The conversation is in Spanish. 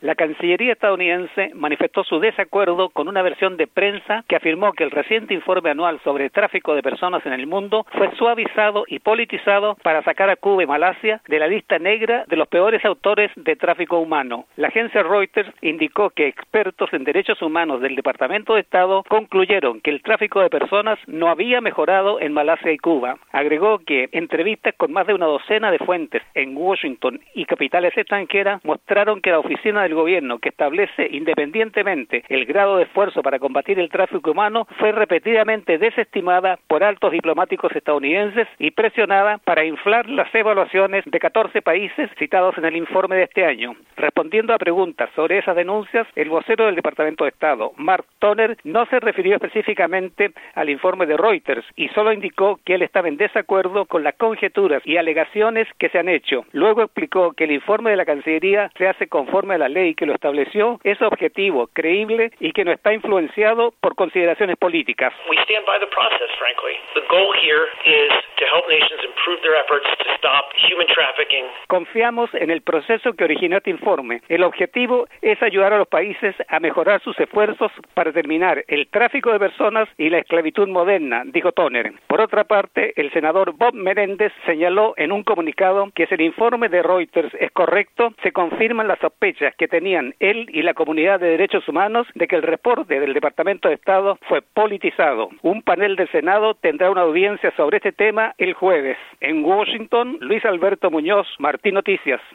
La Cancillería estadounidense manifestó su desacuerdo con una versión de prensa que afirmó que el reciente informe anual sobre el tráfico de personas en el mundo fue suavizado y politizado para sacar a Cuba y Malasia de la lista negra de los peores autores de tráfico humano. La agencia Reuters indicó que expertos en derechos humanos del Departamento de Estado concluyeron que el tráfico de personas no había mejorado en Malasia y Cuba. Agregó que entrevistas con más de una docena de fuentes en Washington y capitales extranjeras mostraron que la oficina del gobierno que establece independientemente el grado de esfuerzo para combatir el tráfico humano fue repetidamente desestimada por altos diplomáticos estadounidenses y presionada para inflar las evaluaciones de 14 países citados en el informe de este año. Respondiendo a preguntas sobre esas denuncias, el vocero del Departamento de Estado, Mark Toner, no se refirió específicamente al informe de Reuters y solo indicó que él estaba en desacuerdo con las conjeturas y alegaciones que se han hecho. Luego explicó que el informe de la Cancillería se hace conforme a la ley que lo estableció, es objetivo, creíble y que no está influenciado por consideraciones políticas. We stand by the process, frankly. The goal here is to help nations improve their efforts to stop human trafficking. Confiamos en el proceso que originó este informe. El objetivo es ayudar a los países a mejorar sus esfuerzos para terminar el tráfico de personas y la esclavitud moderna, dijo Toner. Por otra parte, el senador Bob Menéndez señaló en un comunicado que si el informe de Reuters es correcto, se confirman las sospechas que tenían él y la comunidad de derechos humanos de que el reporte del Departamento de Estado fue politizado. Un panel del Senado tendrá una audiencia sobre este tema el jueves. En Washington, Luis Alberto Muñoz, Martín Noticias.